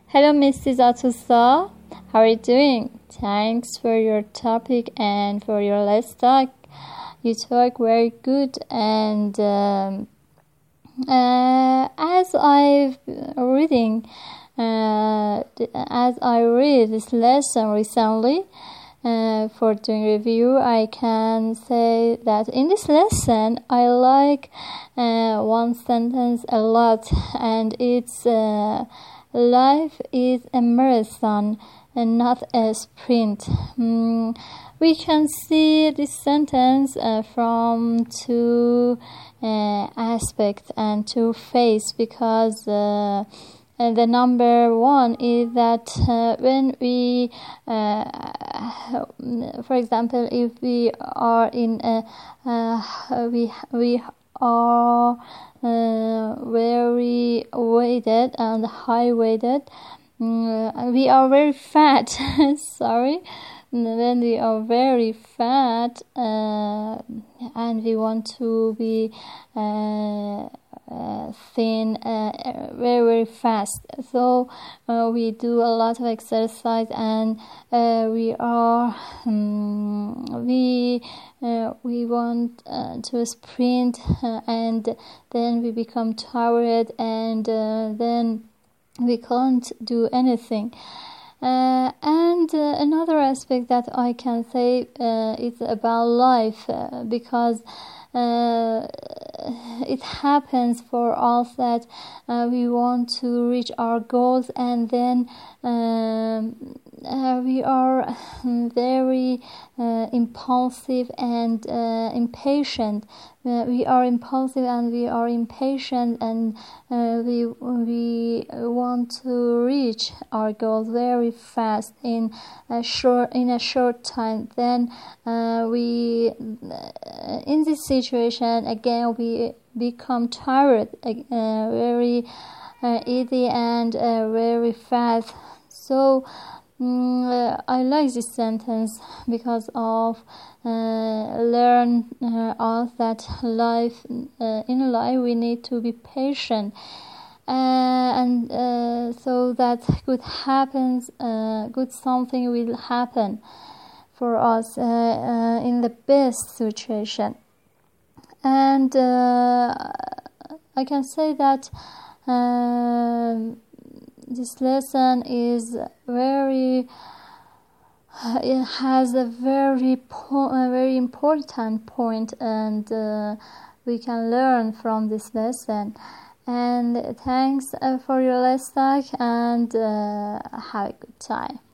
Hello, Mrs. Atusa. How are you doing? Thanks for your topic and for your last talk. You talk very good, and as I read this lesson recently for doing review, I can say that in this lesson I like one sentence a lot, and it's life is a marathon and not a sprint. We can see this sentence from two aspects and two phases, because the number one is that when we, for example, if we are in a we are very weighted and high weighted, we are very fat sorry, when we are very fat and we want to be thin very, very fast, so we do a lot of exercise, and we want to sprint, and then we become tired, and then we can't do anything. And another aspect that I can say is about life, because it happens for us that we want to reach our goals, and then we are very impulsive and impatient. We are impulsive and we are impatient, and we want to reach our goals very fast in a short time. Then in this situation again we become tired very easy and very fast. So I like this sentence because of learn us that in life we need to be patient, and so that good something will happen for us in the best situation. And I can say that this lesson is it has a very important point, and we can learn from this lesson. And thanks for your lesson, and have a good time.